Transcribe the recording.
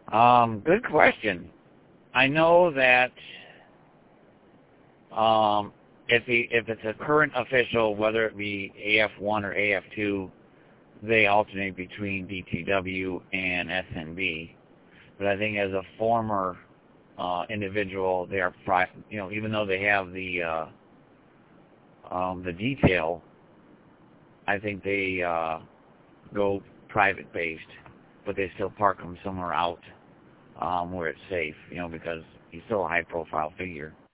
Good question. I know that if it's a current official, whether it be AF1 or AF2, they alternate between DTW and SNB. But I think as a former individual, they are, even though they have the detail, I think they go private based, but they still park them somewhere out where it's safe, because he's still a high profile figure.